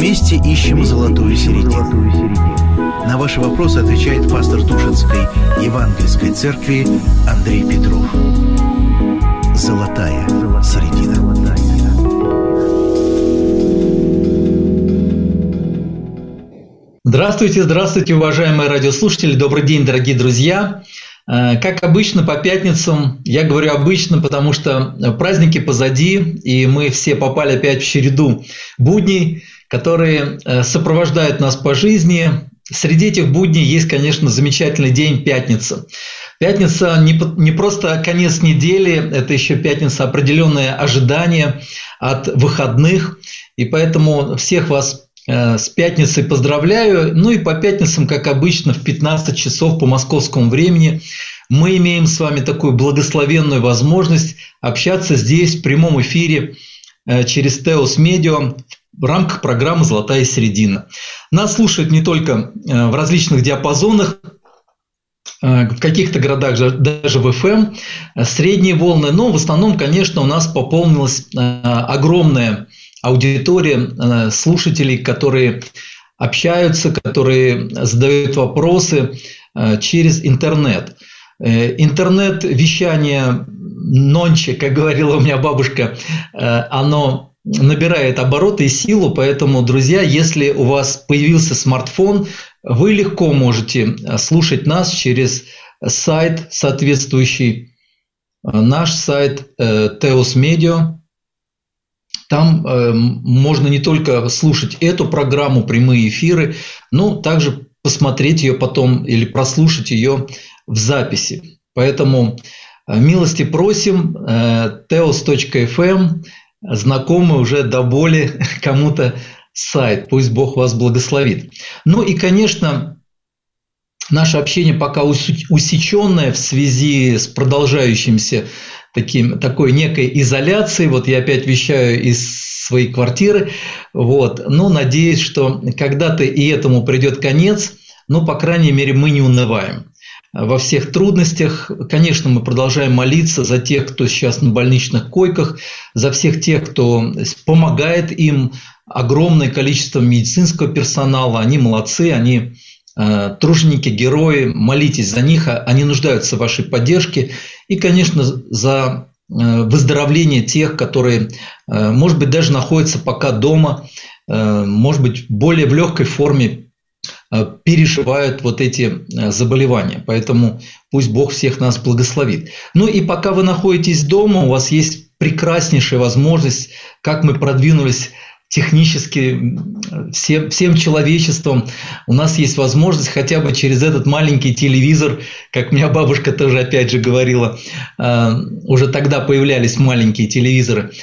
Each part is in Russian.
Вместе ищем золотую середину. На ваши вопросы отвечает пастор Тушинской Евангельской церкви Андрей Петров. Золотая середина. Здравствуйте, уважаемые радиослушатели. Добрый день, дорогие друзья. Как обычно, по пятницам, я говорю обычно, потому что праздники позади, и мы все попали опять в череду будней, которые сопровождают нас по жизни. Среди этих будней есть, конечно, замечательный день – пятница. Пятница не просто конец недели, это еще пятница – определенное ожидание от выходных. И поэтому всех вас с пятницей поздравляю. Ну и по пятницам, как обычно, в 15 часов по московскому времени мы имеем с вами такую благословенную возможность общаться здесь в прямом эфире через Теос Медиа в рамках программы «Золотая середина». Нас слушают не только в различных диапазонах, в каких-то городах даже в FM, средние волны, но в основном, конечно, у нас пополнилась огромная аудитория слушателей, которые общаются, которые задают вопросы через интернет. Интернет-вещание нонче, как говорила у меня бабушка, оно набирает обороты и силу, поэтому, друзья, если у вас появился смартфон, вы легко можете слушать нас через сайт соответствующий, наш сайт Теос Медиа. Там можно не только слушать эту программу, прямые эфиры, но также посмотреть ее потом или прослушать ее в записи. Поэтому милости просим, teos.fm, знакомый уже до боли кому-то сайт. Пусть Бог вас благословит. Ну и, конечно, наше общение пока усеченное в связи с продолжающимся такой некой изоляцией. Вот я опять вещаю из своей квартиры. Вот. Но надеюсь, что когда-то и этому придет конец. Но, по крайней мере, мы не унываем. Во всех трудностях, конечно, мы продолжаем молиться за тех, кто сейчас на больничных койках, за всех тех, кто помогает им, огромное количество медицинского персонала. Они молодцы, они труженики, герои. Молитесь за них, они нуждаются в вашей поддержке. И, конечно, за выздоровление тех, которые, может быть, даже находятся пока дома, может быть, более в легкой форме переживают вот эти заболевания. Поэтому пусть Бог всех нас благословит. Ну и пока вы находитесь дома, у вас есть прекраснейшая возможность, как мы продвинулись технически всем человечеством. У нас есть возможность хотя бы через этот маленький телевизор, как меня бабушка тоже опять же говорила, уже тогда появлялись маленькие телевизоры,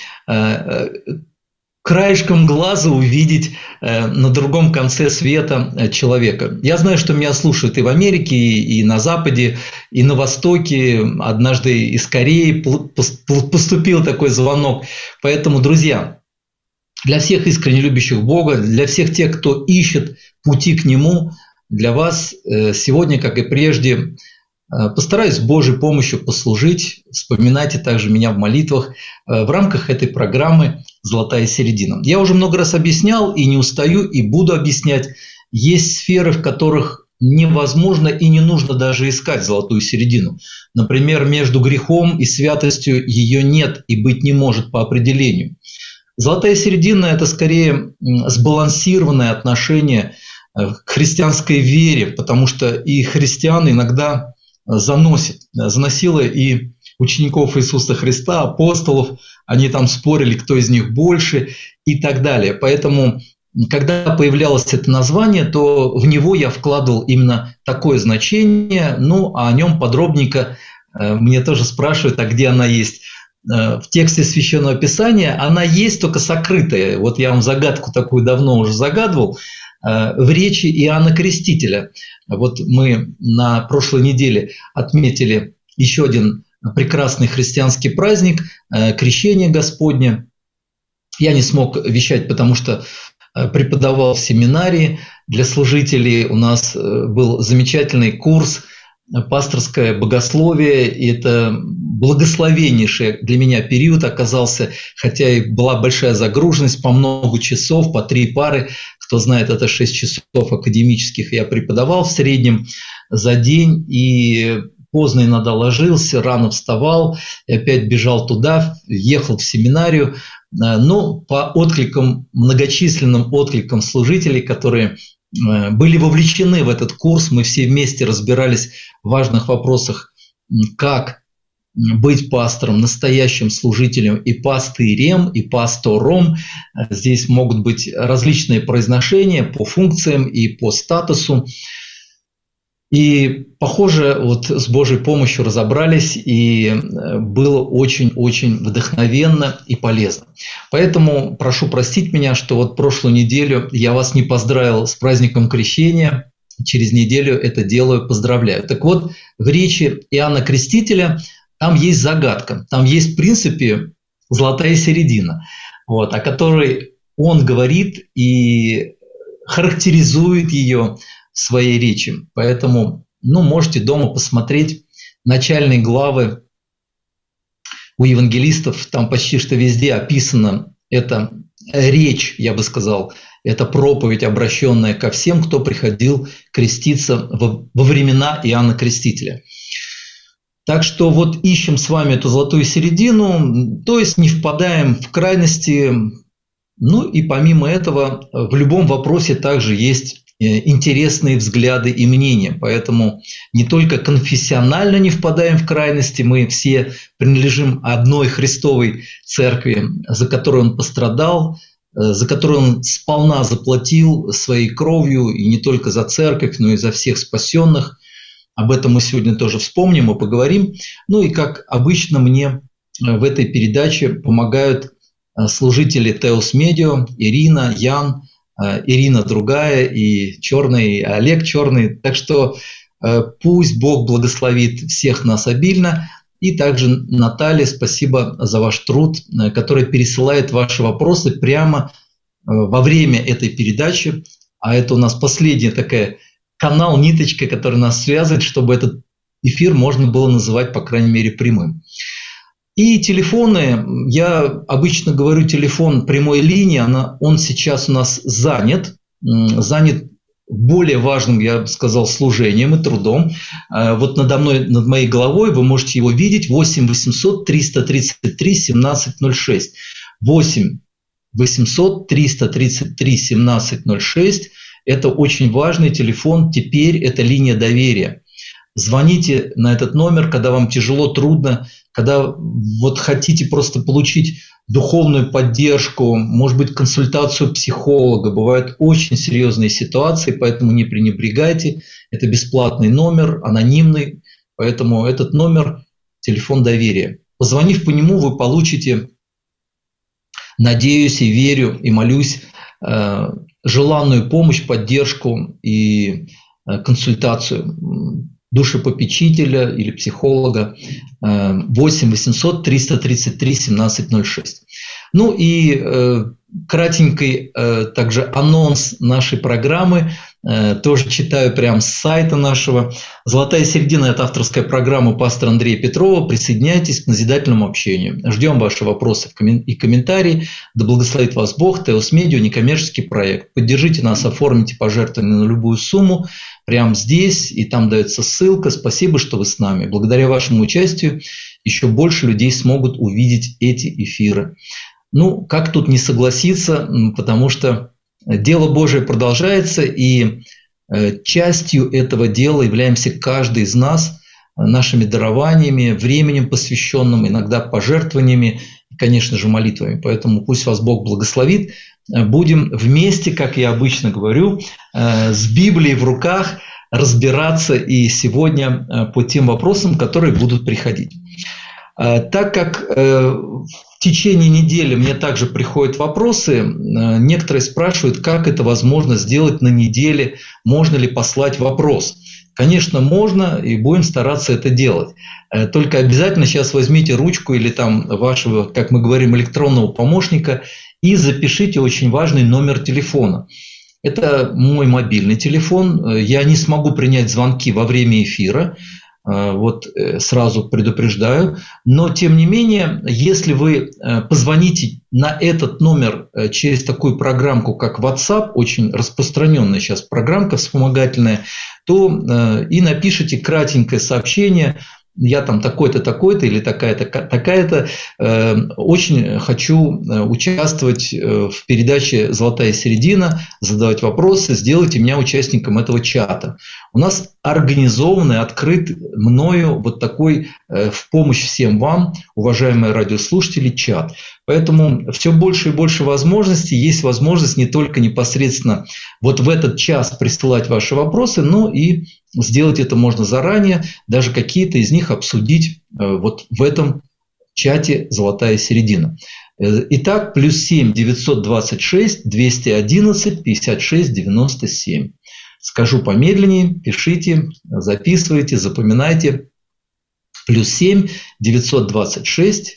краешком глаза увидеть на другом конце света человека. Я знаю, что меня слушают и в Америке, и на Западе, и на Востоке. Однажды из Кореи поступил такой звонок. Поэтому, друзья, для всех искренне любящих Бога, для всех тех, кто ищет пути к Нему, для вас сегодня, как и прежде, постараюсь с Божьей помощью послужить. Вспоминайте также меня в молитвах в рамках этой программы «Золотая середина». Я уже много раз объяснял и не устаю, и буду объяснять. Есть сферы, в которых невозможно и не нужно даже искать золотую середину. Например, между грехом и святостью ее нет и быть не может по определению. Золотая середина – это скорее сбалансированное отношение к христианской вере, потому что и христиан иногда заносило и учеников Иисуса Христа, апостолов, они там спорили, кто из них больше и так далее. Поэтому, когда появлялось это название, то в него я вкладывал именно такое значение, ну а о нем подробненько мне тоже спрашивают, а где она есть. В тексте Священного Писания она есть, только сокрытая. Вот я вам загадку такую давно уже загадывал. В речи Иоанна Крестителя. Вот мы на прошлой неделе отметили еще один прекрасный христианский праздник – Крещение Господне. Я не смог вещать, потому что преподавал в семинарии для служителей. У нас был замечательный курс пасторское богословие, и это благословеннейший для меня период оказался, хотя и была большая загруженность по много часов, по 3 пары. Кто знает, это 6 часов академических я преподавал в среднем за день, и поздно иногда ложился, рано вставал, и опять бежал туда, ехал в семинарию. Но по откликам, многочисленным откликам служителей, которые были вовлечены в этот курс, мы все вместе разбирались в важных вопросах, как быть пастором, настоящим служителем и пастырем, и пастором. Здесь могут быть различные произношения по функциям и по статусу. И, похоже, вот с Божьей помощью разобрались, и было очень-очень вдохновенно и полезно. Поэтому прошу простить меня, что вот прошлую неделю я вас не поздравил с праздником Крещения, через неделю это делаю, поздравляю. Так вот, в речи Иоанна Крестителя там есть загадка, там есть в принципе золотая середина, вот, о которой он говорит и характеризует ее в своей речи. Поэтому можете дома посмотреть начальные главы у евангелистов, там почти что везде описана эта речь, я бы сказал, это проповедь, обращенная ко всем, кто приходил креститься во времена Иоанна Крестителя. Так что вот ищем с вами эту золотую середину, то есть не впадаем в крайности. И помимо этого в любом вопросе также есть интересные взгляды и мнения. Поэтому не только конфессионально не впадаем в крайности, мы все принадлежим одной Христовой церкви, за которую Он пострадал, за которую Он сполна заплатил своей кровью, и не только за церковь, но и за всех спасенных. Об этом мы сегодня тоже вспомним и поговорим. И как обычно мне в этой передаче помогают служители Теос Медио, Ирина, Ян, Ирина другая, и Черный, и Олег Черный. Так что пусть Бог благословит всех нас обильно. И также Наталья, спасибо за ваш труд, который пересылает ваши вопросы прямо во время этой передачи. А это у нас последняя такая канал, ниточка, который нас связывает, чтобы этот эфир можно было называть, по крайней мере, прямым. И телефоны, я обычно говорю телефон прямой линии, он сейчас у нас занят более важным, я бы сказал, служением и трудом. Вот надо мной, над моей головой вы можете его видеть: 8 800 333 1706. 8 800 333 1706. Это очень важный телефон, теперь это линия доверия. Звоните на этот номер, когда вам тяжело, трудно, когда вот хотите просто получить духовную поддержку, может быть, консультацию психолога. Бывают очень серьезные ситуации, поэтому не пренебрегайте. Это бесплатный номер, анонимный, поэтому этот номер – телефон доверия. Позвонив по нему, вы получите, надеюсь и верю и молюсь, желанную помощь, поддержку и консультацию душепопечителя или психолога. 8 800 333 1706. И кратенький также анонс нашей программы. Тоже читаю прямо с сайта нашего. «Золотая середина» – это авторская программа пастора Андрея Петрова. Присоединяйтесь к назидательному общению. Ждем ваши вопросы и комментарии. Да благословит вас Бог. Теос Медио – некоммерческий проект. Поддержите нас, оформите пожертвование на любую сумму. Прямо здесь, и там дается ссылка. Спасибо, что вы с нами. Благодаря вашему участию еще больше людей смогут увидеть эти эфиры. Как тут не согласиться, потому что дело Божие продолжается, и частью этого дела являемся каждый из нас нашими дарованиями, временем посвященным, иногда пожертвованиями и, конечно же, молитвами. Поэтому пусть вас Бог благословит. Будем вместе, как я обычно говорю, с Библией в руках разбираться и сегодня по тем вопросам, которые будут приходить. Так как в течение недели мне также приходят вопросы, некоторые спрашивают, как это возможно сделать на неделе, можно ли послать вопрос. Конечно, можно, и будем стараться это делать. Только обязательно сейчас возьмите ручку или там вашего, как мы говорим, электронного помощника и запишите очень важный номер телефона. Это мой мобильный телефон. Я не смогу принять звонки во время эфира. сразу предупреждаю. Но, тем не менее, если вы позвоните на этот номер через такую программку, как WhatsApp, очень распространенная сейчас программка вспомогательная, то и напишите кратенькое сообщение: я там такой-то, такой-то или такая-то, такая-то, очень хочу участвовать в передаче «Золотая середина», задавать вопросы, сделайте меня участником этого чата. У нас организованный, открыт мною вот такой в помощь всем вам, уважаемые радиослушатели, чат. Поэтому все больше и больше возможностей. Есть возможность не только непосредственно вот в этот час присылать ваши вопросы, но и сделать это можно заранее, даже какие-то из них обсудить вот в этом чате «Золотая середина». Итак, +7 926 211 56 97. Скажу помедленнее, пишите, записывайте, запоминайте. +7 926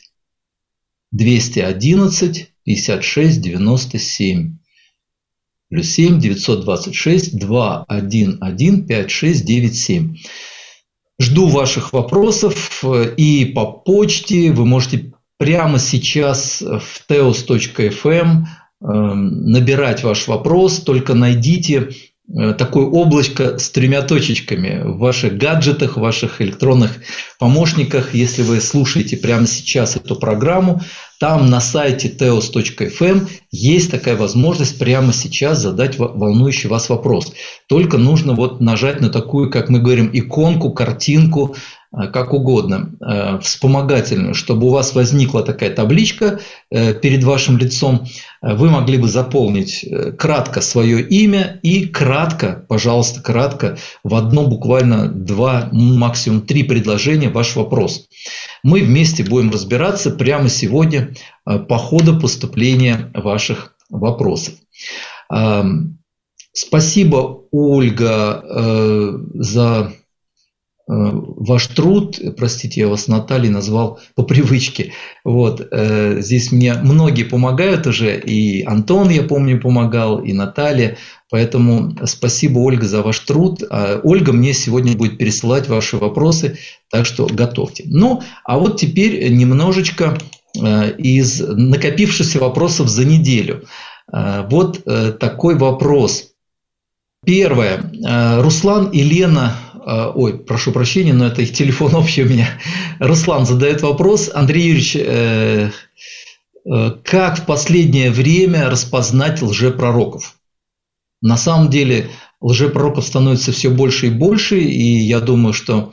211 56 97. +7 926 211 5697. Жду ваших вопросов и по почте. Вы можете прямо сейчас в teos.fm набирать ваш вопрос. Только найдите такое облачко с 3 точечками в ваших гаджетах, в ваших электронных помощниках. Если вы слушаете прямо сейчас эту программу, там на сайте teos.fm есть такая возможность прямо сейчас задать волнующий вас вопрос. Только нужно вот нажать на такую, как мы говорим, иконку, картинку, как угодно, вспомогательную, чтобы у вас возникла такая табличка перед вашим лицом. Вы могли бы заполнить кратко свое имя и кратко, пожалуйста, кратко, в одно, буквально 2, максимум 3 предложения ваш вопрос. Мы вместе будем разбираться прямо сегодня по ходу поступления ваших вопросов. Спасибо, Ольга, за ваш труд. Простите, я вас Натальей назвал по привычке. Здесь мне многие помогают уже, и Антон, я помню, помогал, и Наталья. Поэтому спасибо, Ольга, за ваш труд. Ольга мне сегодня будет пересылать ваши вопросы, так что готовьте. А вот теперь немножечко из накопившихся вопросов за неделю. Вот такой вопрос. Первое. Руслан и Лена... Ой, прошу прощения, но это их телефон общий у меня. Руслан задает вопрос. Андрей Юрьевич, как в последнее время распознать лжепророков? На самом деле лжепророков становится все больше и больше, и я думаю, что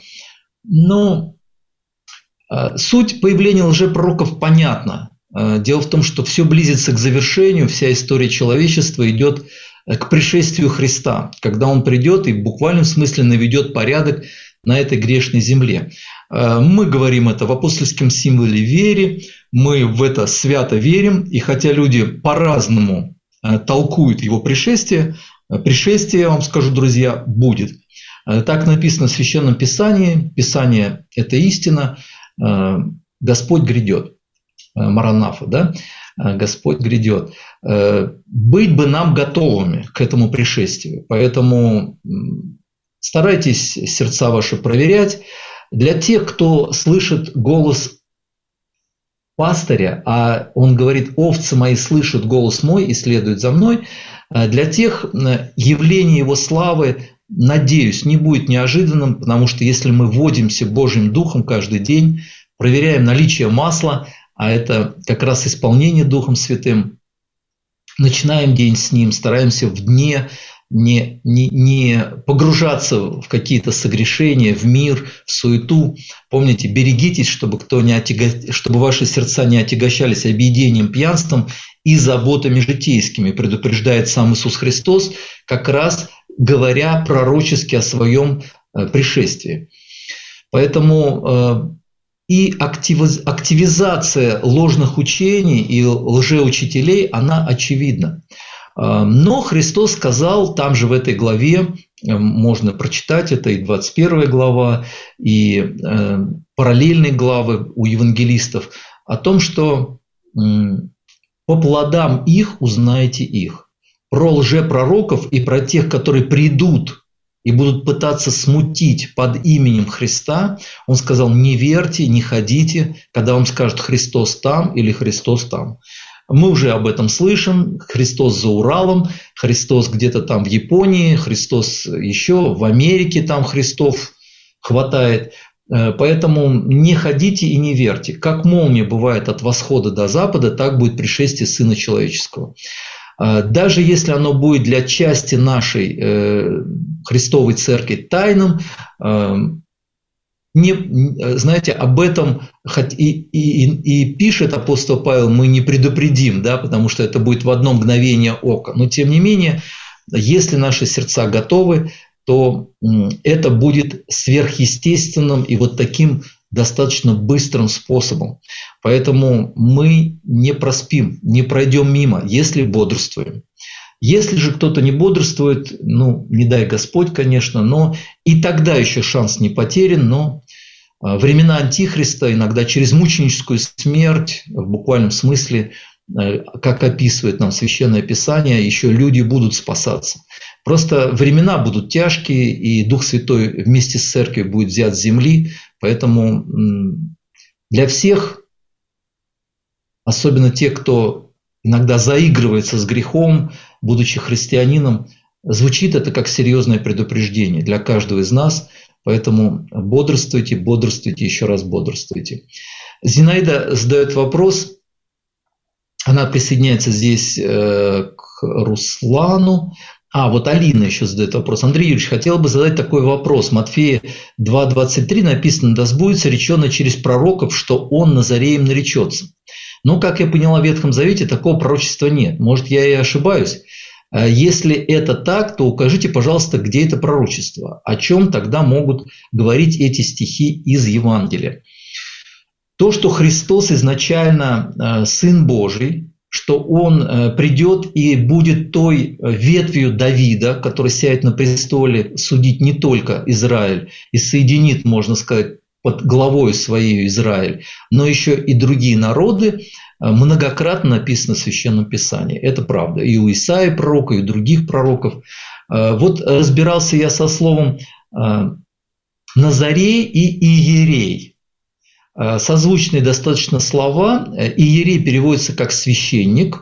суть появления лжепророков понятна. Дело в том, что все близится к завершению, вся история человечества идет к пришествию Христа, когда Он придет и в буквальном смысле наведет порядок на этой грешной земле. Мы говорим это в апостольском символе веры, мы в это свято верим, и хотя люди по-разному толкуют его пришествие, пришествие, я вам скажу, друзья, будет. Так написано в Священном Писании, Писание – это истина, Господь грядет, Маранафа, да? Господь грядет. Быть бы нам готовыми к этому пришествию. Поэтому старайтесь сердца ваши проверять. Для тех, кто слышит голос пастыря, а он говорит: овцы мои слышат голос мой и следуют за мной, для тех явление его славы, надеюсь, не будет неожиданным, потому что если мы водимся Божьим Духом каждый день, проверяем наличие масла, а это как раз исполнение Духом Святым, начинаем день с Ним, стараемся в дне не погружаться в какие-то согрешения, в мир, в суету. Помните, берегитесь, чтобы ваши сердца не отягощались объедением, пьянством и заботами житейскими, предупреждает сам Иисус Христос, как раз говоря пророчески о своем пришествии. Поэтому и активизация ложных учений и лжеучителей, она очевидна. Но Христос сказал, там же в этой главе, можно прочитать, это и 21 глава, и параллельные главы у евангелистов, о том, что по плодам их узнаете их. Про лжепророков и про тех, которые придут и будут пытаться смутить под именем Христа, он сказал: не верьте, не ходите, когда вам скажут Христос там или Христос там. Мы уже об этом слышим. Христос за Уралом, Христос где-то там в Японии, Христос еще в Америке, там Христов хватает. Поэтому не ходите и не верьте. Как молния бывает от восхода до запада, так будет пришествие Сына Человеческого. Даже если оно будет для части нашей Христовой Церкви тайным, знаете, об этом и пишет апостол Павел, мы не предупредим, да, потому что это будет в одно мгновение ока. Но тем не менее, если наши сердца готовы, то это будет сверхъестественным и вот таким достаточно быстрым способом. Поэтому мы не проспим, не пройдем мимо, если бодрствуем. Если же кто-то не бодрствует, не дай Господь, конечно, но и тогда еще шанс не потерян, но времена Антихриста иногда через мученическую смерть, в буквальном смысле, как описывает нам Священное Писание, еще люди будут спасаться. Просто времена будут тяжкие, и Дух Святой вместе с Церковью будет взят с земли, поэтому для всех, особенно те, кто иногда заигрывается с грехом, будучи христианином, звучит это как серьезное предупреждение для каждого из нас, поэтому бодрствуйте, бодрствуйте, еще раз бодрствуйте. Зинаида задает вопрос, она присоединяется здесь к Руслану. Вот Алина еще задает вопрос. Андрей Юрьевич, хотел бы задать такой вопрос. Матфея 2:23 написано: «Да сбудется речено через пророков, что он Назареем наречется». Но, как я поняла, в Ветхом Завете такого пророчества нет. Может, я и ошибаюсь. Если это так, то укажите, пожалуйста, где это пророчество. О чем тогда могут говорить эти стихи из Евангелия? То, что Христос изначально Сын Божий, что Он придет и будет той ветвью Давида, который сядет на престоле, судить не только Израиль и соединит, можно сказать, под главой своей Израиль, но еще и другие народы, многократно написано в Священном Писании. Это правда. И у Исаии пророка, и у других пророков. Вот разбирался я со словом «Назарей» и «Иерей». Созвучные достаточно слова. Иерей переводится как священник,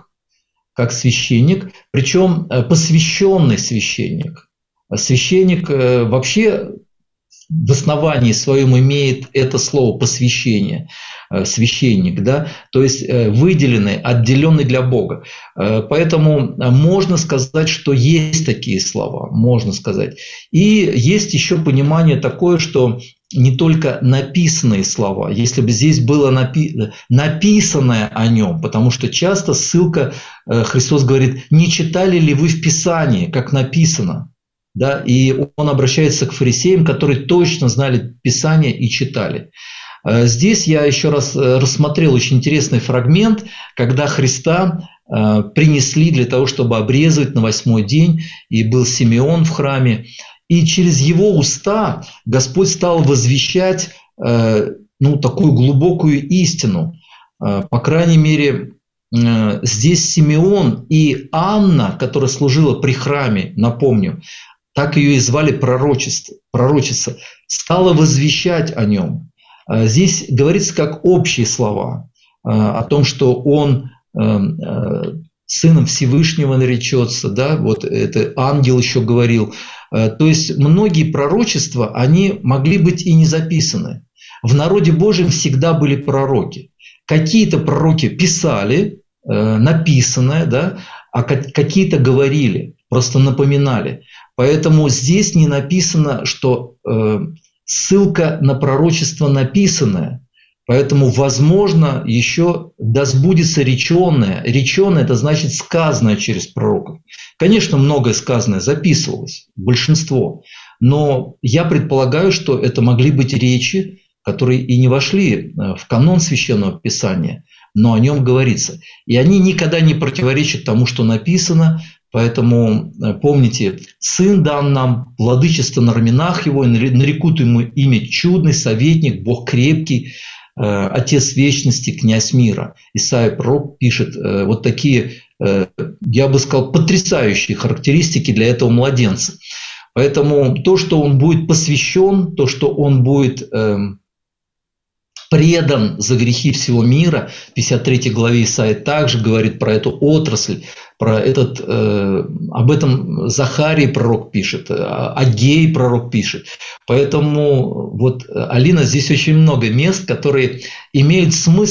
причем посвященный священник. Священник вообще в основании своем имеет это слово посвящение, священник, да, то есть выделенный, отделенный для Бога. Поэтому можно сказать, что есть такие слова, можно сказать. И есть еще понимание такое, что не только написанные слова, если бы здесь было написанное о нем, потому что часто ссылка, Христос говорит: не читали ли вы в Писании, как написано? Да, и он обращается к фарисеям, которые точно знали Писание и читали. Здесь я еще раз рассмотрел очень интересный фрагмент, когда Христа принесли для того, чтобы обрезать на 8-й день, и был Симеон в храме. И через его уста Господь стал возвещать такую глубокую истину. По крайней мере, здесь Симеон и Анна, которая служила при храме, напомню, так ее и звали пророчица, стала возвещать о нем. Здесь говорится как общие слова о том, что он сыном Всевышнего наречется, да, вот это ангел еще говорил. То есть многие пророчества, они могли быть и не записаны. В народе Божьем всегда были пророки. Какие-то пророки писали написанное, да, а какие-то говорили, просто напоминали. Поэтому здесь не написано, что ссылка на пророчество написанное. Поэтому, возможно, еще да сбудется реченное. Реченное – это значит сказанное через пророков. Конечно, многое сказанное записывалось, большинство. Но я предполагаю, что это могли быть речи, которые и не вошли в канон Священного Писания, но о нем говорится. И они никогда не противоречат тому, что написано. Поэтому помните, Сын дан нам, владычество на раменах Его, и нарекут Ему имя чудный, советник, Бог крепкий, Отец вечности, князь мира. Исаия пророк пишет вот такие, я бы сказал, потрясающие характеристики для этого младенца. Поэтому то, что он будет посвящен, то, что он будет предан за грехи всего мира, в 53 главе Исаии также говорит про эту отрасль, про об этом Захарий пророк пишет, Агей пророк пишет. Поэтому вот, Алина, здесь очень много мест, которые имеют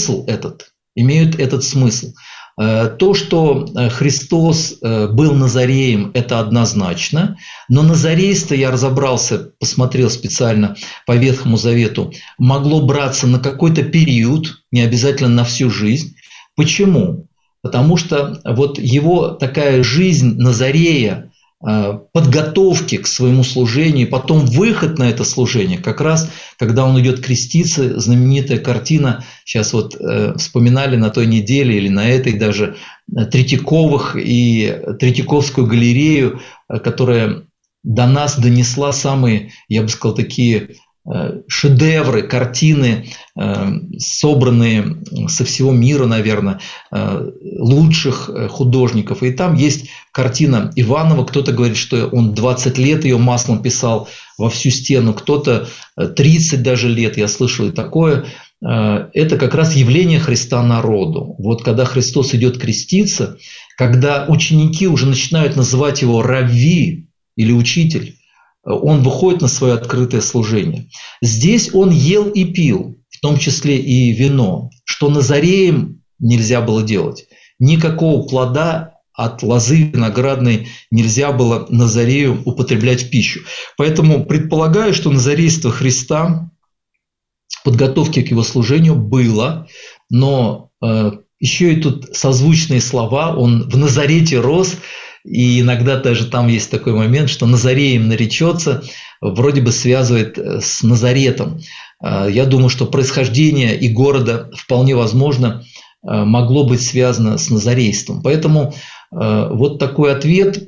этот смысл. То, что Христос был Назареем, это однозначно, но назарейство, я разобрался, посмотрел специально по Ветхому Завету, могло браться на какой-то период, не обязательно на всю жизнь. Почему? Потому что вот его такая жизнь Назарея, подготовки к своему служению, потом выход на это служение, как раз когда он идет креститься, знаменитая картина, сейчас вот вспоминали на той неделе или на этой даже, Третьяковых и Третьяковскую галерею, которая до нас донесла самые, я бы сказал, такие шедевры, картины, собранные со всего мира, наверное, лучших художников. И там есть картина Иванова. Кто-то говорит, что он 20 лет ее маслом писал во всю стену, кто-то 30 даже лет, я слышал и такое. Это как раз явление Христа народу. Вот когда Христос идет креститься, когда ученики уже начинают называть его равви или учитель, он выходит на свое открытое служение. Здесь он ел и пил, в том числе и вино, что назареям нельзя было делать. Никакого плода от лозы виноградной нельзя было назарею употреблять в пищу. Поэтому предполагаю, что назарейство Христа, подготовки к его служению было, но еще и тут созвучные слова, он в Назарете рос. И иногда даже там есть такой момент, что Назареем наречется, вроде бы связывает с Назаретом. Я думаю, что происхождение и города вполне возможно могло быть связано с назарейством. Поэтому вот такой ответ.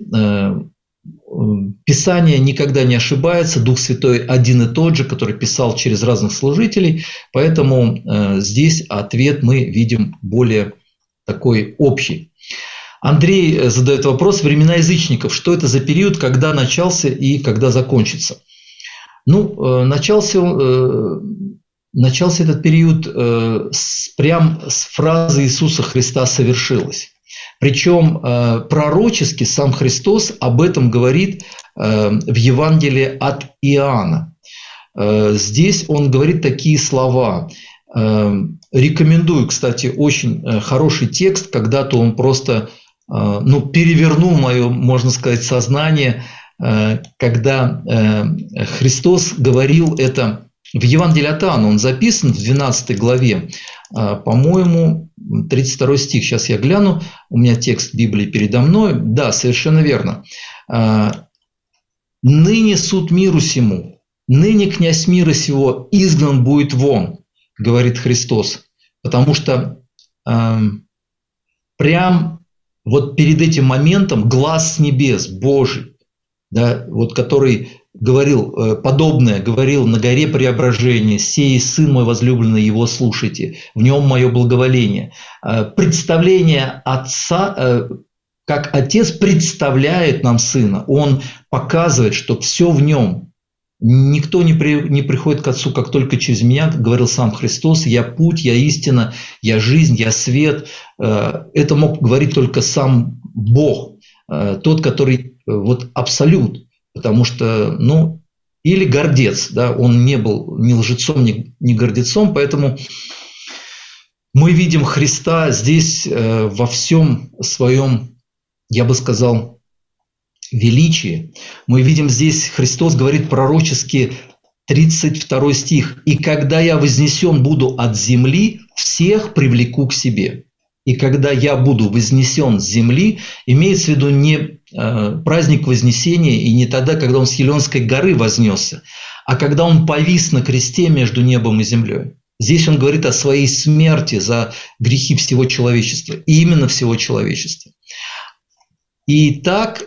Писание никогда не ошибается, Дух Святой один и тот же, который писал через разных служителей. Поэтому здесь ответ мы видим более такой общий. Андрей задает вопрос: времена язычников, что это за период, когда начался и когда закончится? Ну, начался этот период прям с фразы Иисуса Христа «совершилось». Причем пророчески сам Христос об этом говорит в Евангелии от Иоанна. Здесь он говорит такие слова. Рекомендую, кстати, очень хороший текст. Когда-то он просто перевернул мое, можно сказать, сознание, когда Христос говорил это в Евангелии от Иоанна. Он записан в 12 главе, по-моему, 32 стих. Сейчас я гляну, у меня текст Библии передо мной. Да, совершенно верно. «Ныне суд миру сему, ныне князь мира сего изгнан будет вон», говорит Христос. Потому что прям вот перед этим моментом глас с небес Божий, да, вот который говорил подобное, говорил на горе Преображения: «Сей Сын мой возлюбленный, его слушайте, в нем мое благоволение». Представление Отца, как Отец представляет нам Сына, Он показывает, что все в нем. Никто не приходит к Отцу, как только через меня, говорил сам Христос. Я путь, я истина, я жизнь, я свет. Это мог говорить только сам Бог, тот, который вот абсолют. Потому что, или гордец, да, он не был ни лжецом, ни гордецом. Поэтому мы видим Христа здесь во всем своем, я бы сказал, величие. Мы видим здесь, Христос говорит пророчески, 32 стих: «И когда я вознесен буду от земли, всех привлеку к себе». И когда я буду вознесен с земли, имеется в виду не праздник Вознесения и не тогда, когда он с Елеонской горы вознесся, а когда он повис на кресте между небом и землей. Здесь он говорит о своей смерти за грехи всего человечества, и именно всего человечества. И так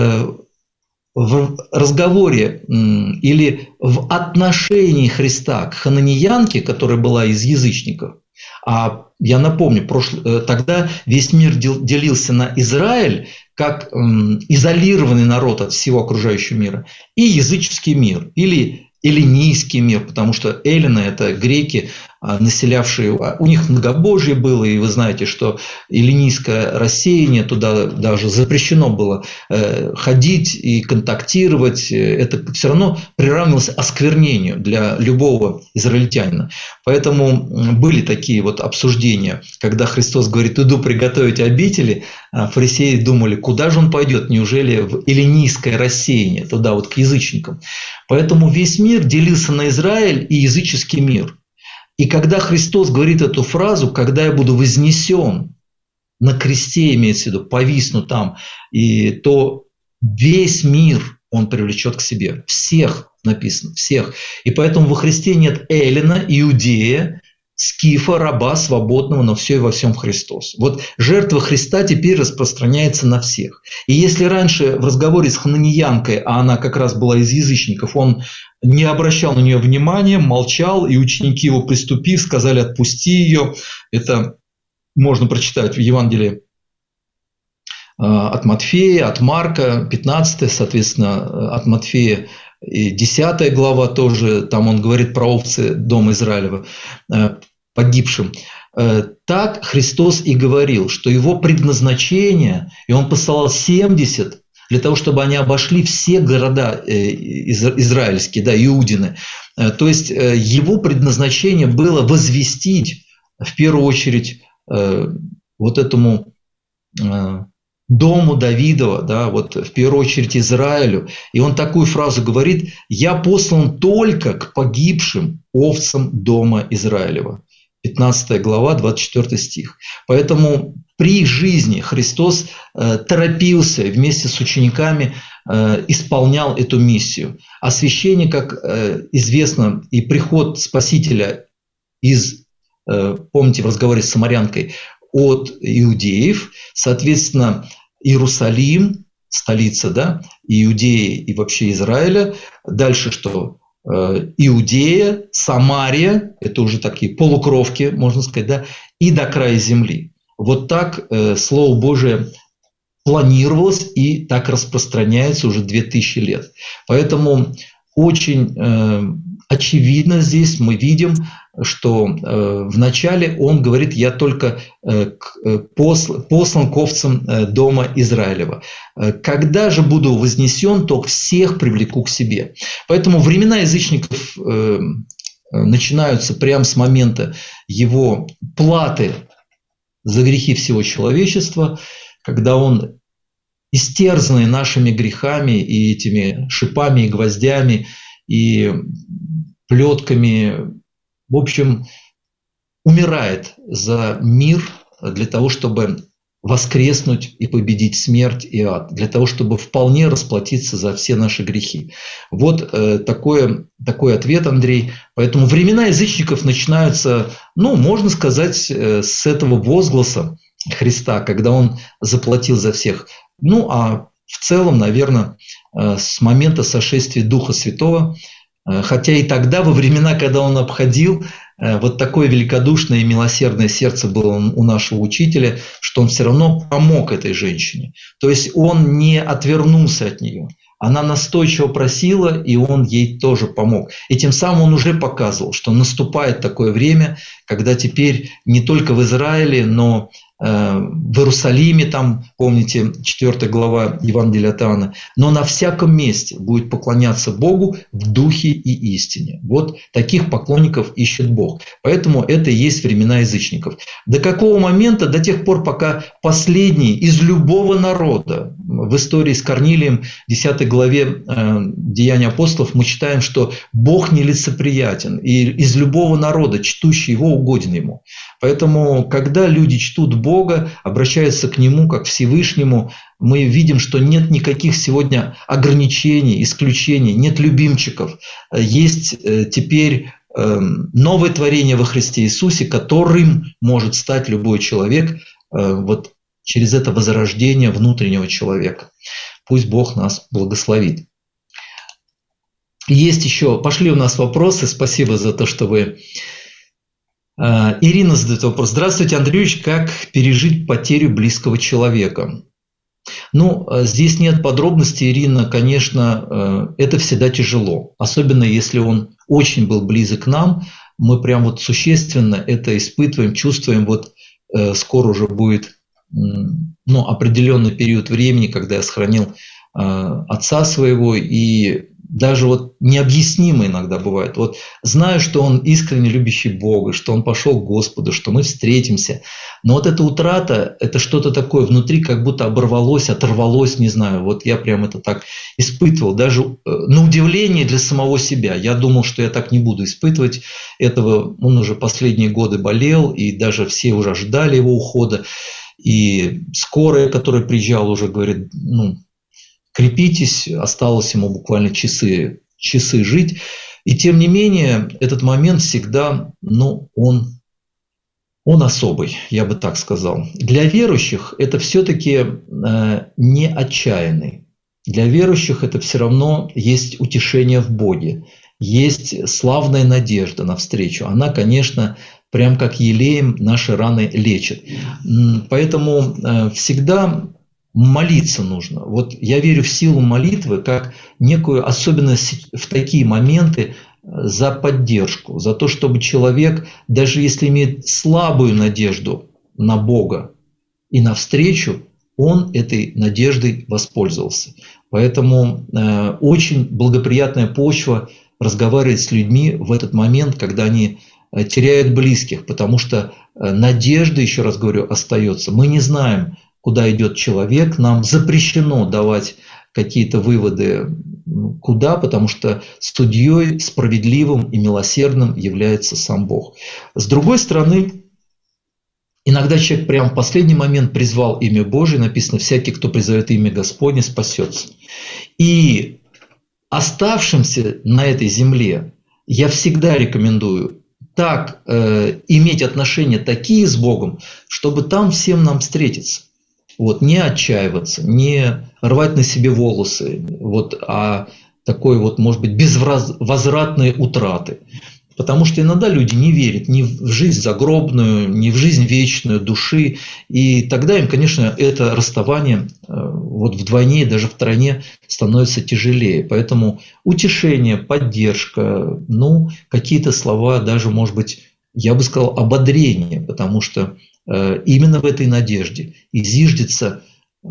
в разговоре или в отношении Христа к хананиянке, которая была из язычников, а я напомню, тогда весь мир делился на Израиль, как изолированный народ от всего окружающего мира, и языческий мир, или эллинийский мир, потому что эллины – это греки, населявшие, у них многобожие было, и вы знаете, что эллинийское рассеяние, туда даже запрещено было ходить и контактировать, это все равно приравнивалось осквернению для любого израильтянина. Поэтому были такие вот обсуждения, когда Христос говорит: иду приготовить обители, фарисеи думали, куда же он пойдет, неужели в эллинийское рассеяние, туда вот к язычникам. Поэтому весь мир делился на Израиль и языческий мир. И когда Христос говорит эту фразу, когда я буду вознесен на кресте, имеется в виду, повисну там, и то весь мир он привлечет к себе. Всех написано, всех. И поэтому во Христе нет эллина, иудея, скифа, раба, свободного, но все и во всем Христос. Вот жертва Христа теперь распространяется на всех. И если раньше в разговоре с хананиянкой, а она как раз была из язычников, он не обращал на нее внимания, молчал, и ученики его, приступив, сказали: отпусти ее. Это можно прочитать в Евангелии от Матфея, от Марка, 15, соответственно, от Матфея и 10 глава тоже, там он говорит про овцы дома Израилева, погибшим. Так Христос и говорил, что его предназначение, и он посылал 70 для того, чтобы они обошли все города израильские, да, Иудины. То есть его предназначение было возвестить в первую очередь вот этому дому Давидова, да, вот в первую очередь Израилю. И он такую фразу говорит: «Я послан только к погибшим овцам дома Израилева». 15 глава, 24 стих. Поэтому при их жизни Христос торопился и вместе с учениками исполнял эту миссию. Освящение, как известно, и приход Спасителя из, помните, в разговоре с самарянкой, от иудеев, соответственно, Иерусалим, столица, да, Иудеи и вообще Израиля. Дальше что? Иудея, Самария, это уже такие полукровки, можно сказать, да, и до края земли. Вот так Слово Божие планировалось и так распространяется уже 2000 лет. Поэтому очень очевидно здесь мы видим, что вначале он говорит: я только послан к овцам дома Израилева. Когда же буду вознесен, то всех привлеку к себе. Поэтому времена язычников начинаются прямо с момента его платы за грехи всего человечества, когда он, истерзанный нашими грехами и этими шипами и гвоздями и плетками, в общем, умирает за мир для того, чтобы воскреснуть и победить смерть и ад, для того, чтобы вполне расплатиться за все наши грехи. Вот такой ответ, Андрей. Поэтому времена язычников начинаются, ну, можно сказать, с этого возгласа Христа, когда он заплатил за всех. Ну, а в целом, наверное, с момента сошествия Духа Святого, хотя и тогда, во времена, когда он обходил, вот такое великодушное и милосердное сердце было у нашего учителя, что он все равно помог этой женщине. То есть он не отвернулся от нее. Она настойчиво просила, и он ей тоже помог. И тем самым он уже показывал, что наступает такое время, когда теперь не только в Израиле, но в Иерусалиме, там, помните, 4 глава Евангелия от Иоанна, но на всяком месте будет поклоняться Богу в духе и истине. Вот таких поклонников ищет Бог. Поэтому это и есть времена язычников. До какого момента? До тех пор, пока последний из любого народа, в истории с Корнилием, 10 главе Деяний апостолов, мы читаем, что Бог нелицеприятен, и из любого народа, чтущий его, угоден ему. Поэтому, когда люди чтут Бога, обращаются к Нему как к Всевышнему, мы видим, что нет никаких сегодня ограничений, исключений, нет любимчиков. Есть теперь новое творение во Христе Иисусе, которым может стать любой человек вот через это возрождение внутреннего человека. Пусть Бог нас благословит. Есть еще, пошли у нас вопросы. Спасибо за то, что вы... Ирина задает вопрос. Здравствуйте, Андрей Ильич, как пережить потерю близкого человека? Ну, здесь нет подробностей, Ирина, конечно, это всегда тяжело. Особенно если он очень был близок к нам, мы прям вот существенно это испытываем, чувствуем. Вот скоро уже будет определенный период времени, когда я сохранил отца своего, и даже вот необъяснимо иногда бывает. Вот знаю, что он искренне любящий Бога, что он пошел к Господу, что мы встретимся. Но вот эта утрата, это что-то такое внутри, как будто оборвалось, оторвалось, не знаю. Вот я прям это так испытывал. Даже на удивление для самого себя. Я думал, что я так не буду испытывать этого. Он уже последние годы болел, и даже все уже ожидали его ухода. И скорая, которая приезжала, уже говорит, крепитесь, осталось ему буквально часы жить. И тем не менее, этот момент всегда, он особый, я бы так сказал. Для верующих это все-таки не отчаянный. Для верующих это все равно есть утешение в Боге, есть славная надежда на встречу. Она, конечно, прям как елеем наши раны лечит. Поэтому всегда молиться нужно. Вот я верю в силу молитвы как некую особенность в такие моменты за поддержку, за то, чтобы человек, даже если имеет слабую надежду на Бога и на встречу, он этой надеждой воспользовался. Поэтому очень благоприятная почва разговаривать с людьми в этот момент, когда они теряют близких, потому что надежда, еще раз говорю, остается. Мы не знаем, куда идет человек, нам запрещено давать какие-то выводы, куда, потому что судьей справедливым и милосердным является сам Бог. С другой стороны, иногда человек прямо в последний момент призвал имя Божие, написано, всякий, кто призовет имя Господне, спасется. И оставшимся на этой земле я всегда рекомендую так иметь отношения такие с Богом, чтобы там всем нам встретиться. Вот, не отчаиваться, не рвать на себе волосы, а такой может быть, безвозвратные утраты. Потому что иногда люди не верят ни в жизнь загробную, ни в жизнь вечную души. И тогда им, конечно, это расставание вдвойне, даже втройне становится тяжелее. Поэтому утешение, поддержка, какие-то слова, даже, может быть, я бы сказал, ободрение, потому что именно в этой надежде и зиждется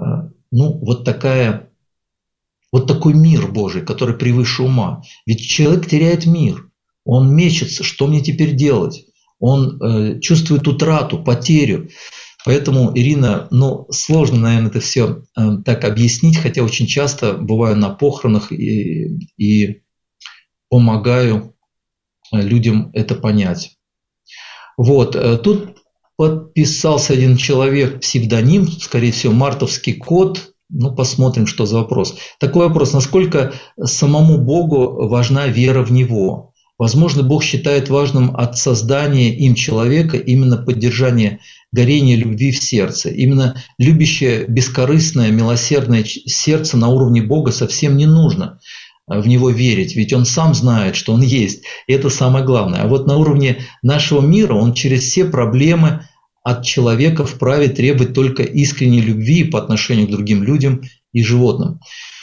такой мир Божий, который превыше ума. Ведь человек теряет мир, он мечется, что мне теперь делать? Он чувствует утрату, потерю. Поэтому, Ирина, сложно, наверное, это все так объяснить, хотя очень часто бываю на похоронах и помогаю людям это понять. Тут подписался один человек, псевдоним, скорее всего, мартовский кот. Посмотрим, что за вопрос. Такой вопрос. Насколько самому Богу важна вера в Него? Возможно, Бог считает важным от создания им человека именно поддержание горения любви в сердце. Именно любящее, бескорыстное, милосердное сердце на уровне Бога совсем не нужно в Него верить, ведь Он сам знает, что Он есть. И это самое главное. А вот на уровне нашего мира Он через все проблемы от человека вправе требовать только искренней любви по отношению к другим людям и животным.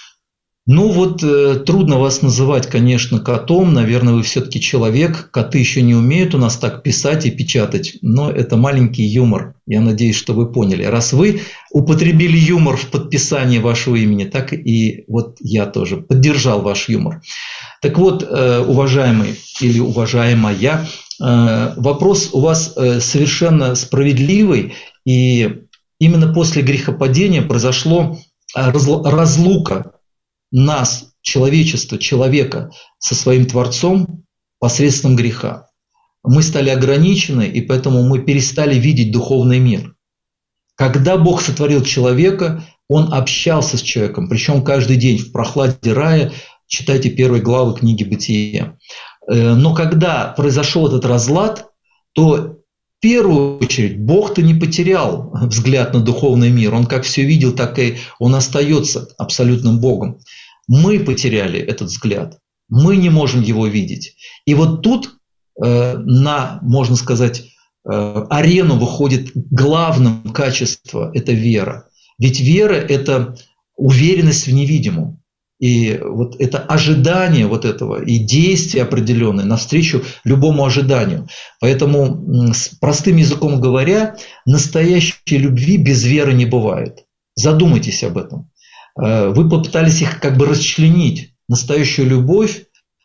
Трудно вас называть, конечно, котом. Наверное, вы все-таки человек. Коты еще не умеют у нас так писать и печатать. Но это маленький юмор. Я надеюсь, что вы поняли. Раз вы употребили юмор в подписании вашего имени, так и я тоже поддержал ваш юмор. Так вот, уважаемый или уважаемая, вопрос у вас совершенно справедливый. И именно после грехопадения произошло разлука нас, человечества, человека со своим Творцом посредством греха. Мы стали ограничены, и поэтому мы перестали видеть духовный мир. Когда Бог сотворил человека, Он общался с человеком, причем каждый день в прохладе рая, читайте 1 главы книги Бытия. Но когда произошел этот разлад, то в первую очередь Бог-то не потерял взгляд на духовный мир. Он как все видел, так и Он остается абсолютным Богом. Мы потеряли этот взгляд. Мы не можем его видеть. И тут можно сказать, арену выходит главным качество – это вера. Ведь вера – это уверенность в невидимом. И вот это ожидание вот этого и действие определенное навстречу любому ожиданию. Поэтому, с простым языком говоря, настоящей любви без веры не бывает. Задумайтесь об этом. Вы попытались их как бы расчленить. Настоящую любовь,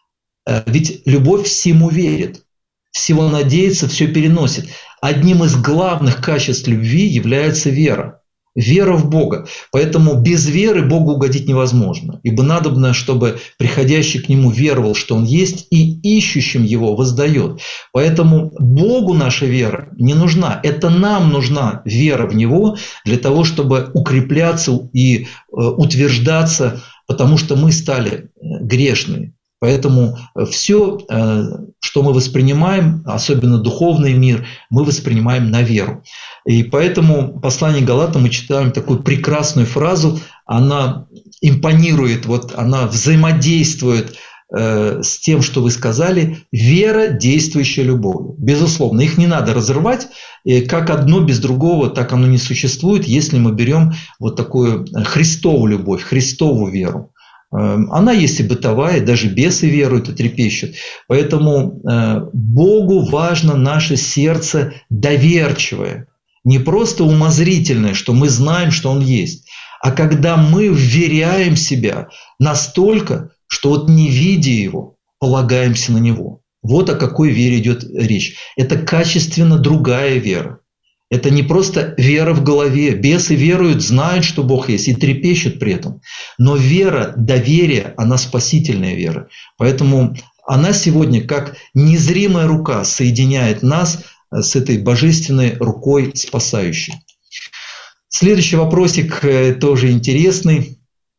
ведь любовь всему верит, всего надеется, все переносит. Одним из главных качеств любви является вера. Вера в Бога. Поэтому без веры Богу угодить невозможно. Ибо надобно, чтобы приходящий к Нему веровал, что Он есть, и ищущим Его воздает. Поэтому Богу наша вера не нужна. Это нам нужна вера в Него для того, чтобы укрепляться и утверждаться, потому что мы стали грешными. Поэтому все, что мы воспринимаем, особенно духовный мир, мы воспринимаем на веру. И поэтому в послании к Галатам мы читаем такую прекрасную фразу, она импонирует, вот она взаимодействует с тем, что вы сказали, вера, действующая любовью. Безусловно, их не надо разрывать, и как одно без другого, так оно не существует, если мы берем вот такую Христову любовь, Христову веру. Она есть и бытовая, даже бесы веруют и трепещут. Поэтому Богу важно наше сердце доверчивое, не просто умозрительное, что мы знаем, что Он есть, а когда мы вверяем себя настолько, что вот не видя Его, полагаемся на Него. Вот о какой вере идет речь. Это качественно другая вера. Это не просто вера в голове. Бесы веруют, знают, что Бог есть, и трепещут при этом. Но вера, доверие, она спасительная вера. Поэтому она сегодня, как незримая рука, соединяет нас с этой божественной рукой спасающей. Следующий вопросик тоже интересный.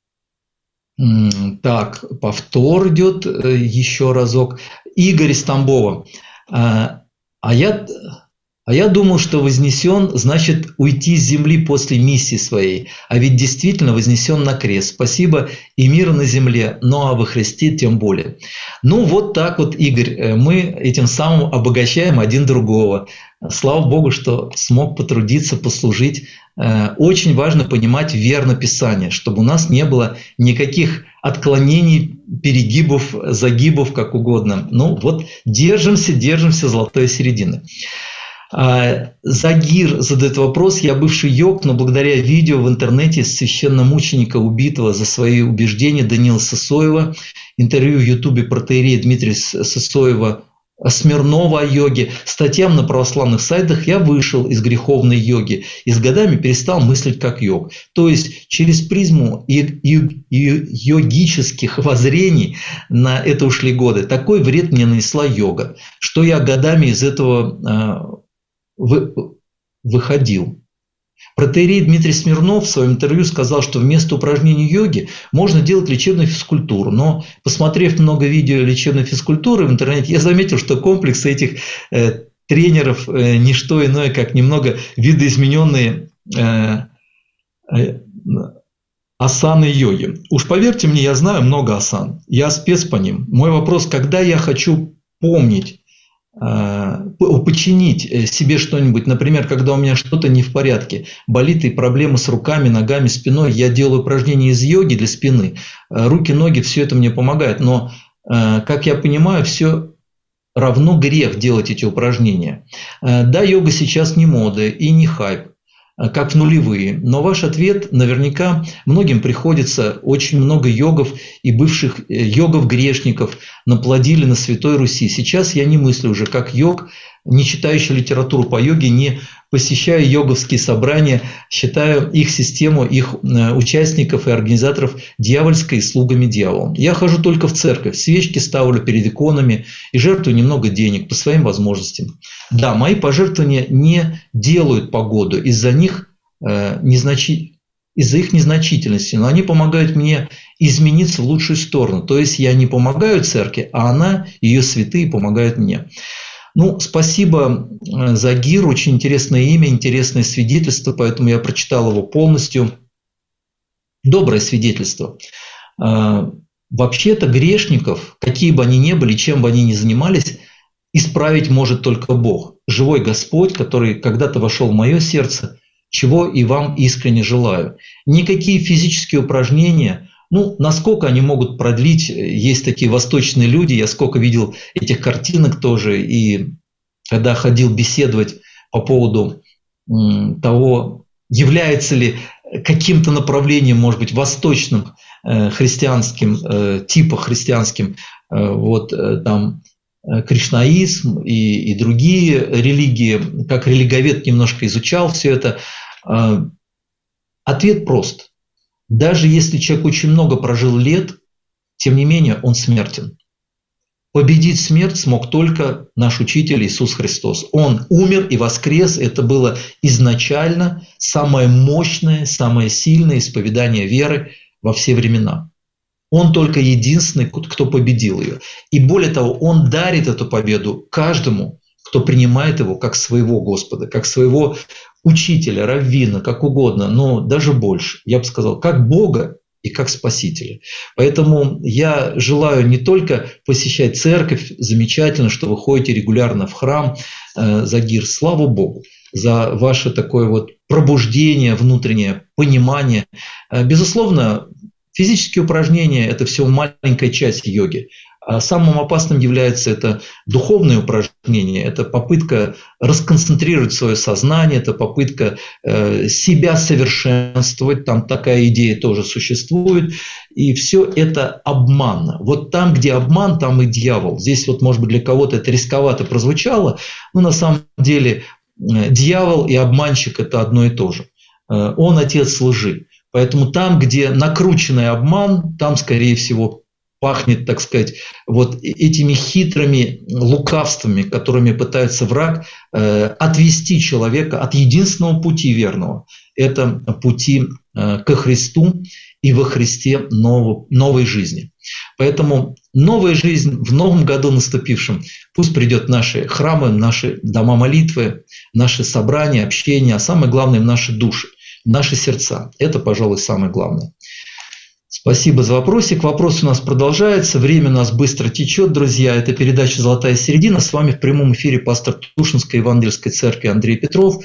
Так, повтор идет еще разок. Игорь из Тамбова. А я думал, что вознесен значит уйти с земли после миссии своей, а ведь действительно вознесен на крест. Спасибо и мир на земле, ну а во Христе тем более. Ну вот так вот, Игорь, мы этим самым обогащаем один другого. Слава Богу, что смог потрудиться, послужить. Очень важно понимать верно Писание, чтобы у нас не было никаких отклонений, перегибов, загибов, как угодно. Ну вот держимся золотой середины. Загир задает вопрос. Я бывший йог, но благодаря видео в интернете священномученика, убитого за свои убеждения Даниила Сысоева, интервью в Ютубе протоиерея Дмитрия Сысоева Смирнова о йоге, статьям на православных сайтах, я вышел из греховной йоги и с годами перестал мыслить как йог. То есть через призму йогических воззрений на это ушли годы. Такой вред мне нанесла йога, что я годами из этого выходил. Протоиерей Дмитрий Смирнов в своем интервью сказал, что вместо упражнений йоги можно делать лечебную физкультуру. Но, посмотрев много видео лечебной физкультуры в интернете, я заметил, что комплекс этих тренеров не что иное, как немного видоизмененные асаны йоги. Уж поверьте мне, я знаю много асан. Я спец по ним. Мой вопрос, когда я хочу помнить, починить себе что-нибудь, например, когда у меня что-то не в порядке, болит и проблемы с руками, ногами, спиной, я делаю упражнения из йоги для спины, руки, ноги, все это мне помогает, но, как я понимаю, все равно грех делать эти упражнения. Да, йога сейчас не мода и не хайп, как в нулевые. Но ваш ответ наверняка многим приходится. Очень много йогов и бывших йогов-грешников наплодили на Святой Руси. Сейчас я не мыслю уже как йог, не читающий литературу по йоге, не посещаю йоговские собрания, считаю их систему, их участников и организаторов дьявольской и слугами дьявола. Я хожу только в церковь, свечки ставлю перед иконами и жертвую немного денег по своим возможностям. Да, мои пожертвования не делают погоду из-за их незначительности, но они помогают мне измениться в лучшую сторону. То есть я не помогаю церкви, а она, ее святые помогают мне. Ну, спасибо, Загир, очень интересное имя, интересное свидетельство, поэтому я прочитал его полностью. Доброе свидетельство. Вообще-то грешников, какие бы они ни были, чем бы они ни занимались, исправить может только Бог. Живой Господь, который когда-то вошел в мое сердце, чего и вам искренне желаю. Никакие физические упражнения, насколько они могут продлить, есть такие восточные люди, я сколько видел этих картинок тоже, и когда ходил беседовать по поводу того, является ли каким-то направлением, может быть, восточным христианским, типа христианским, там кришнаизм и другие религии, как религовед немножко изучал все это. Ответ прост. Даже если человек очень много прожил лет, тем не менее он смертен. Победить смерть смог только наш Учитель Иисус Христос. Он умер и воскрес. Это было изначально самое мощное, самое сильное исповедание веры во все времена. Он только единственный, кто победил ее. И более того, Он дарит эту победу каждому, кто принимает Его как своего Господа, как своего Учителя, раввина, как угодно, но даже больше. Я бы сказал, как Бога и как Спасителя. Поэтому я желаю не только посещать церковь, замечательно, что вы ходите регулярно в храм, Загир, слава Богу за ваше такое пробуждение, внутреннее понимание. Безусловно, физические упражнения – это всего маленькая часть йоги. А самым опасным является это духовное упражнение, это попытка расконцентрировать свое сознание, это попытка себя совершенствовать, там такая идея тоже существует, и все это обманно. Вот там, где обман, там и дьявол. Здесь может быть для кого-то это рисковато прозвучало, но на самом деле дьявол и обманщик – это одно и то же. Он отец лжи. Поэтому там, где накрученный обман, там, скорее всего, пахнет, так сказать, этими хитрыми лукавствами, которыми пытается враг отвести человека от единственного пути верного. Это пути ко Христу и во Христе новой жизни. Поэтому новая жизнь в новом году наступившем пусть придет в наши храмы, в наши дома молитвы, в наши собрания, общения, а самое главное в наши души, в наши сердца. Это, пожалуй, самое главное. Спасибо за вопросик. Вопрос у нас продолжается. Время у нас быстро течет, друзья. Это передача «Золотая середина». С вами в прямом эфире пастор Тушинской Евангельской церкви Андрей Петров.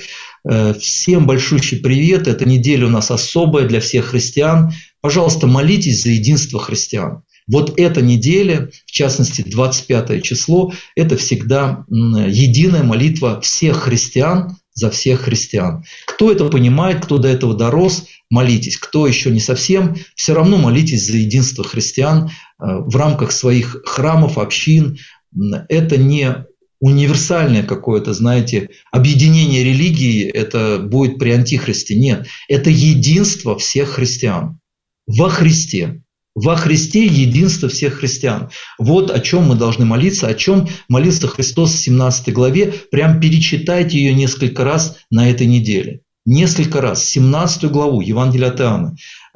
Всем большущий привет. Эта неделя у нас особая для всех христиан. Пожалуйста, молитесь за единство христиан. Эта неделя, в частности 25 число, это всегда единая молитва всех христиан за всех христиан. Кто это понимает, кто до этого дорос, молитесь. Кто еще не совсем, все равно молитесь за единство христиан в рамках своих храмов, общин. Это не универсальное какое-то, объединение религии, это будет при антихристе. Нет, это единство всех христиан во Христе. Во Христе единство всех христиан. Вот о чем мы должны молиться, о чем молился Христос в 17 главе. Прям перечитайте ее несколько раз на этой неделе. Несколько раз. 17 главу Евангелия от Иоанна.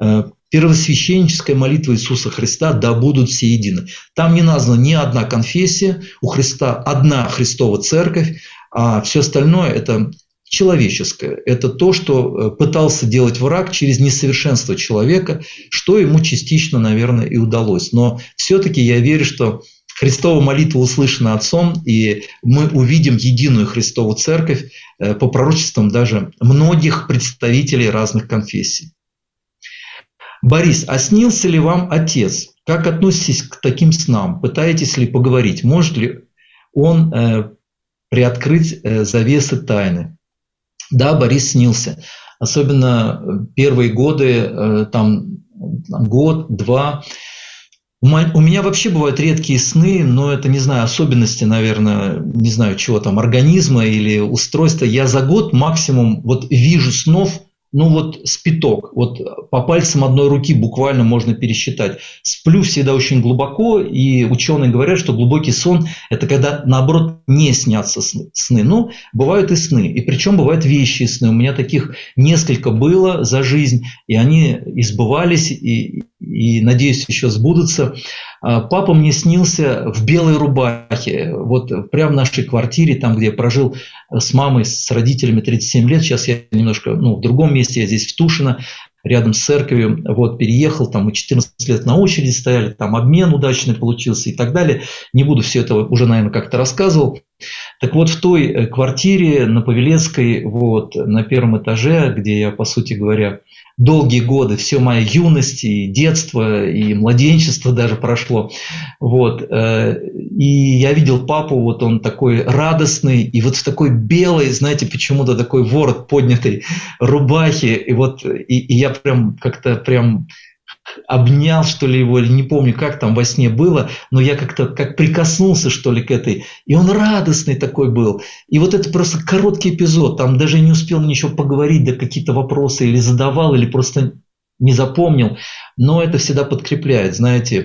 Первосвященническая молитва Иисуса Христа «Да будут все едины». Там не названа ни одна конфессия, у Христа одна Христова церковь, а все остальное – это человеческое. Это то, что пытался делать враг через несовершенство человека, что ему частично, наверное, и удалось. Но все-таки я верю, что Христова молитва услышана Отцом, и мы увидим единую Христову церковь по пророчествам даже многих представителей разных конфессий. Борис, а снился ли вам Отец? Как относитесь к таким снам? Пытаетесь ли поговорить? Может ли он приоткрыть завесы тайны? Да, Борис снился. Особенно первые годы, год-два. У меня вообще бывают редкие сны, но это, не знаю, особенности, наверное, не знаю, чего там, организма или устройства. Я за год максимум вижу снов, с пяток. По пальцам одной руки буквально можно пересчитать. Сплю всегда очень глубоко, и ученые говорят, что глубокий сон – это когда, наоборот, не снятся сны. Но бывают и сны, и причем бывают вещие сны. У меня таких несколько было за жизнь, и они избывались, и надеюсь, еще сбудутся. Папа мне снился в белой рубахе, прямо в нашей квартире, там, где я прожил с мамой, с родителями 37 лет. Сейчас я немножко в другом месте, я здесь в Тушино. рядом с церковью, вот, переехал, там мы 14 лет на очереди стояли, там обмен удачный получился и так далее. Не буду все это уже, наверное, как-то рассказывал. Так вот, в той квартире на Павелецкой, вот, на первом этаже, где я, по сути говоря, долгие годы, все моя юность и детство, и младенчество даже прошло. Вот. И я видел папу, вот он такой радостный, и вот в такой белой, знаете, почему-то такой ворот поднятой рубахе, и вот и я прям как-то прям обнял, что ли, его, или не помню, как там во сне было, но я как-то как прикоснулся, что ли, к этой, и он радостный такой был. И вот это просто короткий эпизод, там даже не успел ничего поговорить, да какие-то вопросы или задавал, или просто не запомнил, но это всегда подкрепляет, знаете,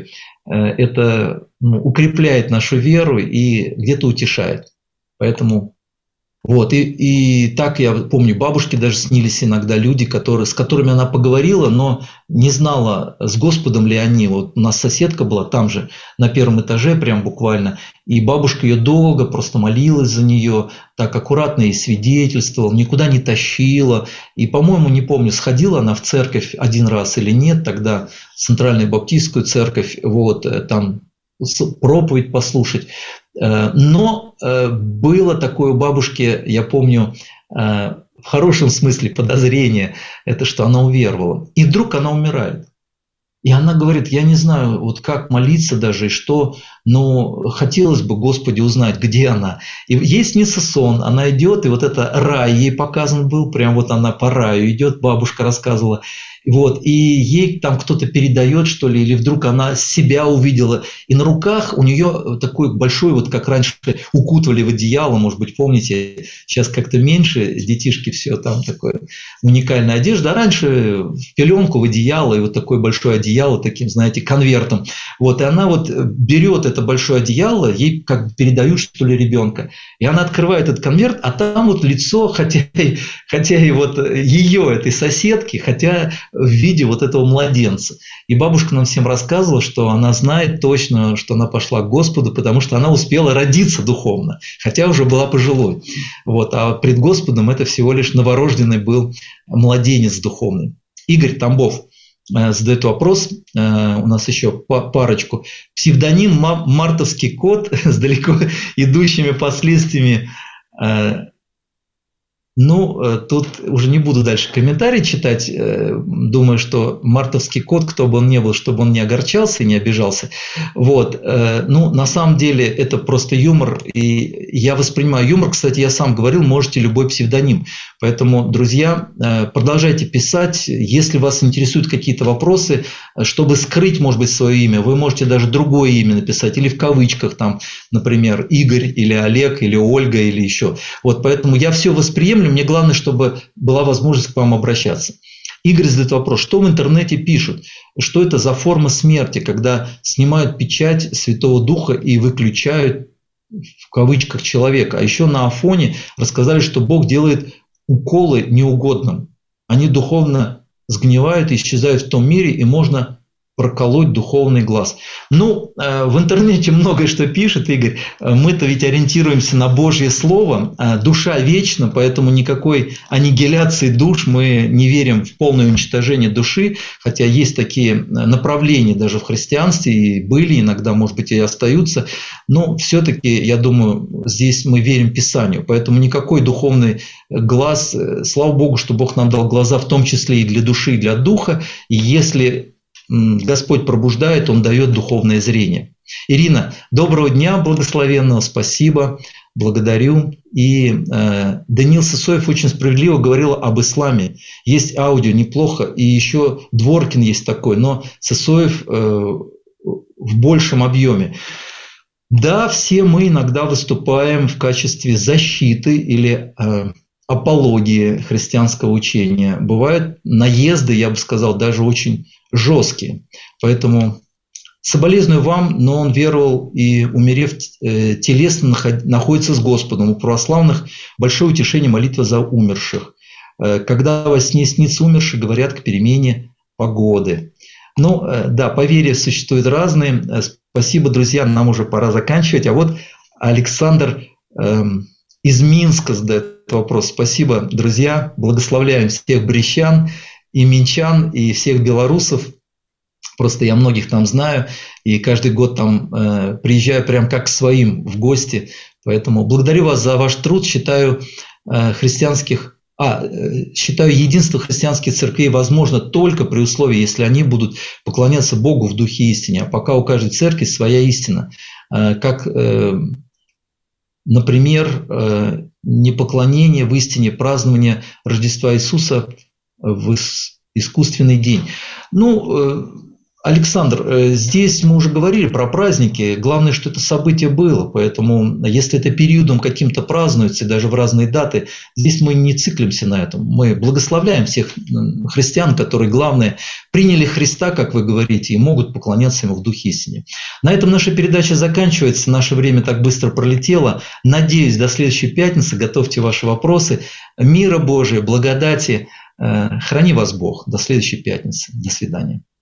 это укрепляет нашу веру и где-то утешает. Поэтому вот, и так я помню, бабушке даже снились иногда люди, с которыми она поговорила, но не знала, с Господом ли они. Вот у нас соседка была там же, на первом этаже, прям буквально, и бабушка ее долго просто молилась за нее, так аккуратно ей свидетельствовала, никуда не тащила. И, по-моему, не помню, сходила она в церковь один раз или нет, тогда в Центральную Баптистскую церковь, вот, там проповедь послушать. Но было такое у бабушки, я помню, в хорошем смысле подозрение, это что она уверовала. И вдруг она умирает. И она говорит, я не знаю, вот как молиться даже, и что, но хотелось бы, Господи, узнать, где она. И ей снится сон, она идет, и вот это рай ей показан был, прям вот она по раю идет, бабушка рассказывала. Вот, и ей там кто-то передает, что ли, или вдруг она себя увидела. И на руках у нее такой большой, вот как раньше укутывали в одеяло, может быть, помните, сейчас как-то меньше, детишки все там такое, уникальная одежда. А раньше в пеленку, в одеяло, и вот такое большое одеяло, таким, знаете, конвертом. Вот, и она вот берет это большое одеяло, ей как бы передают, что ли, ребенка. И она открывает этот конверт, а там вот лицо, хотя и вот ее, этой соседки, хотя в виде вот этого младенца. И бабушка нам всем рассказывала, что она знает точно, что она пошла к Господу, потому что она успела родиться духовно, хотя уже была пожилой. Вот, а пред Господом это всего лишь новорожденный был младенец духовный. Игорь Тамбов задает вопрос, у нас еще парочку. Псевдоним «Мартовский кот» с далеко идущими последствиями. Ну, тут уже не буду дальше комментарий читать. Думаю, что мартовский кот, кто бы он ни был, чтобы он не огорчался и не обижался. Вот. Ну, на самом деле, это просто юмор. И я воспринимаю юмор. Кстати, я сам говорил, можете любой псевдоним. Поэтому, друзья, продолжайте писать. Если вас интересуют какие-то вопросы, чтобы скрыть, может быть, свое имя, вы можете даже другое имя написать. Или в кавычках, там, например, Игорь, или Олег, или Ольга, или еще. Вот, поэтому я все восприемлю. Мне главное, чтобы была возможность к вам обращаться. Игорь задает вопрос, что в интернете пишут? Что это за форма смерти, когда снимают печать Святого Духа и выключают, в кавычках, человека? А еще на Афоне рассказали, что Бог делает уколы неугодным. Они духовно сгнивают и исчезают в том мире, и можно проколоть духовный глаз. Ну, в интернете многое что пишет, Игорь. Мы-то ведь ориентируемся на Божье Слово. Душа вечна, поэтому никакой аннигиляции душ мы не верим в полное уничтожение души, хотя есть такие направления даже в христианстве, и были, иногда, может быть, и остаются. Но все-таки, я думаю, здесь мы верим Писанию. Поэтому никакой духовный глаз, слава Богу, что Бог нам дал глаза, в том числе и для души, и для духа. И если Господь пробуждает, Он дает духовное зрение. Ирина, доброго дня, благословенного, спасибо, благодарю. И Даниил Сысоев очень справедливо говорил об исламе. Есть аудио, неплохо, и еще Дворкин есть такой, но Сысоев в большем объеме. Да, все мы иногда выступаем в качестве защиты или апологии христианского учения. Бывают наезды, я бы сказал, даже очень жесткие. Поэтому соболезную вам, но он веровал и, умерев телесно, находится с Господом. У православных большое утешение молитва за умерших. Когда во сне снится умерший, говорят к перемене погоды. Ну да, поверья существуют разные. Спасибо, друзья, нам уже пора заканчивать. А вот Александр из Минска задает вопрос. Спасибо, друзья. Благословляем всех брещан и минчан, и всех белорусов. Просто я многих там знаю, и каждый год там приезжаю прям как к своим в гости. Поэтому благодарю вас за ваш труд. Считаю единство христианских церквей возможно только при условии, если они будут поклоняться Богу в духе истине. А пока у каждой церкви своя истина. Как, например, непоклонение в истине, празднование Рождества Иисуса в искусственный день. Александр, здесь мы уже говорили про праздники. Главное, что это событие было. Поэтому, если это периодом каким-то празднуется, и даже в разные даты, здесь мы не циклимся на этом. Мы благословляем всех христиан, которые, главное, приняли Христа, как вы говорите, и могут поклоняться Ему в духе истине. На этом наша передача заканчивается. Наше время так быстро пролетело. Надеюсь, до следующей пятницы. Готовьте ваши вопросы. Мира Божия, благодати. Храни вас Бог. До следующей пятницы. До свидания.